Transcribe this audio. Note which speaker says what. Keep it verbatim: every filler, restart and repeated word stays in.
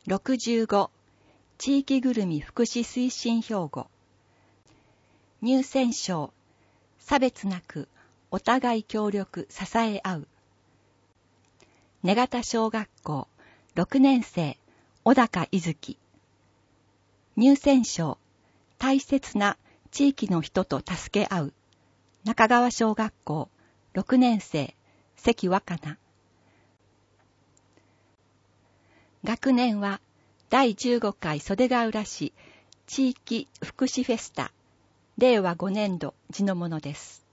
Speaker 1: ろくじゅうご地域ぐるみ福祉推進標語。入選賞、差別なくお互い協力支え合う。根方小学校ろくねん生小高いずき。入選賞、大切な地域の人と助け合う。中川小学校ろくねん生関若菜。学年はだいじゅうごかい袖ヶ浦市地域福祉フェスタ令和ごねんど時のものです。